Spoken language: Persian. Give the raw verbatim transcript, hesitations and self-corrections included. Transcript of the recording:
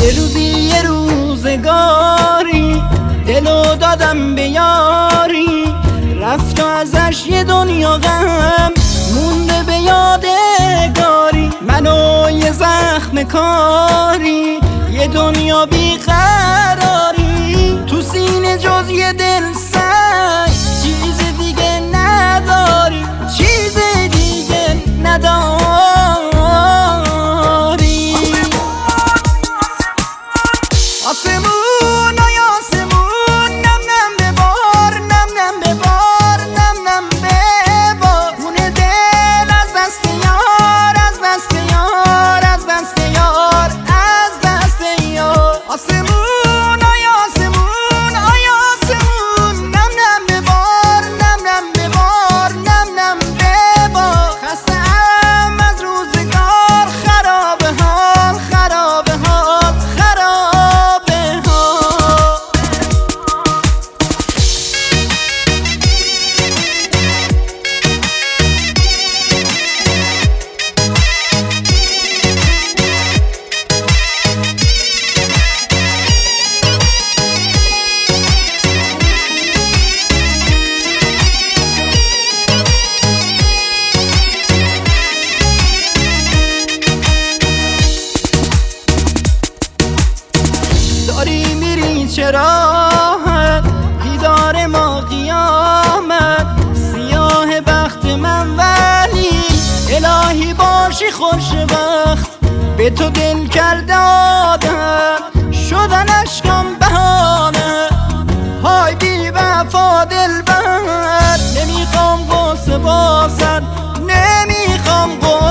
یه روزی یه روزگاری دلو دادم به یاری، رفت و ازش یه دنیا غم مونده به یادگاری. منو یه زخم کاری، یه دنیا بیقراری، تو سینه جز یه دل سنگ چیز دیگه نداری، چیز دیگه نداری. آسمون آی آسمون نم نم ببار، نم نم ببار، نم نم ببار. خونه دل از دست یار، از دست یار، از دست یار، از دست یار. آسمون آی آسمون آی آسمون نم نم ببار، نم نم ببار، نم نم ببار. خسته‌ام از روزگار، خراب حال، خراب حال، خراب حال. داری میری چرا دیدار ما قیامت، سیاه بخت من ولی الهی باشی خوش بخت. به تو دل کرده آدم شدن اشکام بهانه، های بی وفا دلبر. نمیخوام قصه بازد، نمیخوام قصه